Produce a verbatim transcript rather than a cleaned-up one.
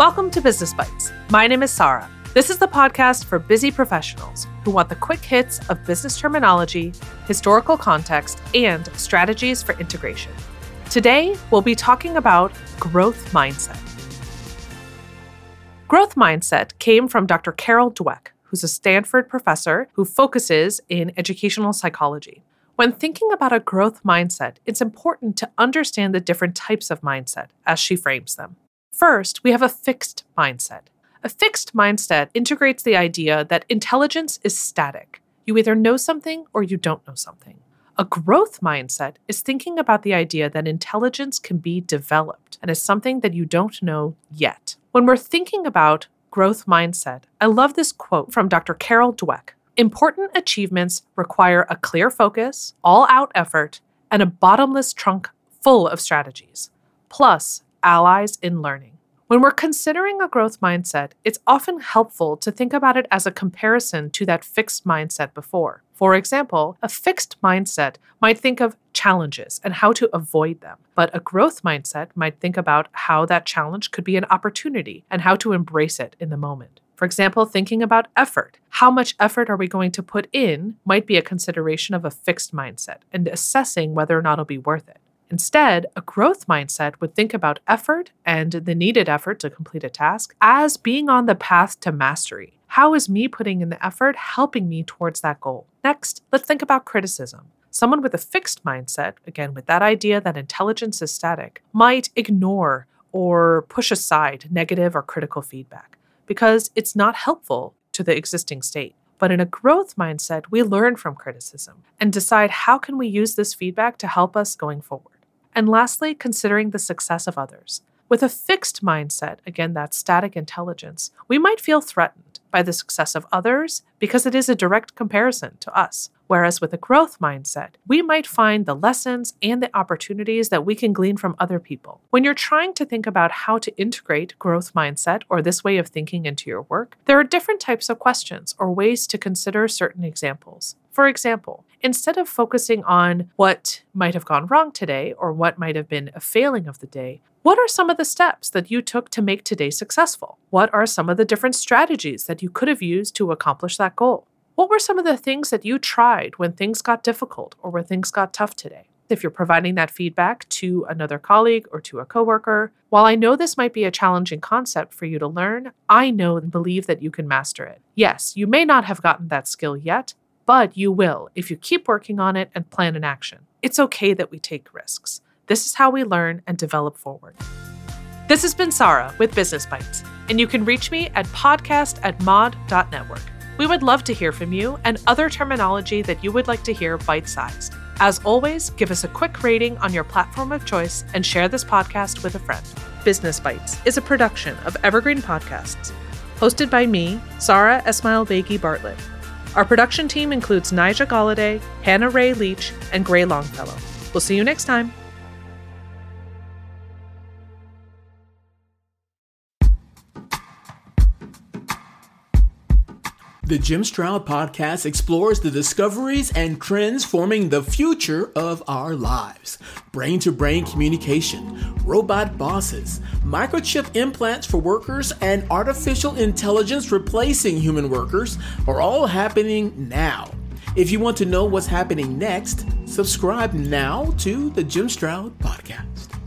Welcome to Business Bites. My name is Sarah. This is the podcast for busy professionals who want the quick hits of business terminology, historical context, and strategies for integration. Today, we'll be talking about growth mindset. Growth mindset came from Doctor Carol Dweck, who's a Stanford professor who focuses in educational psychology. When thinking about a growth mindset, it's important to understand the different types of mindset as she frames them. First, we have a fixed mindset. A fixed mindset integrates the idea that intelligence is static. You either know something or you don't know something. A growth mindset is thinking about the idea that intelligence can be developed and is something that you don't know yet. When we're thinking about growth mindset, I love this quote from Doctor Carol Dweck. Important achievements require a clear focus, all-out effort, and a bottomless trunk full of strategies, plus allies in learning. When we're considering a growth mindset, it's often helpful to think about it as a comparison to that fixed mindset before. For example, a fixed mindset might think of challenges and how to avoid them, but a growth mindset might think about how that challenge could be an opportunity and how to embrace it in the moment. For example, thinking about effort. How much effort are we going to put in might be a consideration of a fixed mindset and assessing whether or not it'll be worth it. Instead, a growth mindset would think about effort and the needed effort to complete a task as being on the path to mastery. How is me putting in the effort helping me towards that goal? Next, let's think about criticism. Someone with a fixed mindset, again with that idea that intelligence is static, might ignore or push aside negative or critical feedback because it's not helpful to the existing state. But in a growth mindset, we learn from criticism and decide how can we use this feedback to help us going forward. And lastly, considering the success of others. With a fixed mindset, again, that static intelligence, we might feel threatened by the success of others because it is a direct comparison to us. Whereas with a growth mindset, we might find the lessons and the opportunities that we can glean from other people. When you're trying to think about how to integrate growth mindset or this way of thinking into your work, there are different types of questions or ways to consider certain examples. For example, instead of focusing on what might have gone wrong today or what might have been a failing of the day, what are some of the steps that you took to make today successful? What are some of the different strategies that you could have used to accomplish that goal? What were some of the things that you tried when things got difficult or when things got tough today? If you're providing that feedback to another colleague or to a coworker, while I know this might be a challenging concept for you to learn, I know and believe that you can master it. Yes, you may not have gotten that skill yet, but you will if you keep working on it and plan an action. It's okay that we take risks. This is how we learn and develop forward. This has been Sarah with Business Bites, and you can reach me at podcast at mod dot network. We would love to hear from you and other terminology that you would like to hear bite-sized. As always, give us a quick rating on your platform of choice and share this podcast with a friend. Business Bites is a production of Evergreen Podcasts, hosted by me, Sarah Esmail-Beghi Bartlett. Our production team includes Nija Galladay, Hannah Ray Leach, and Gray Longfellow. We'll see you next time. The Jim Stroud Podcast explores the discoveries and trends forming the future of our lives. Brain-to-brain communication, robot bosses, microchip implants for workers, and artificial intelligence replacing human workers are all happening now. If you want to know what's happening next, subscribe now to the Jim Stroud Podcast.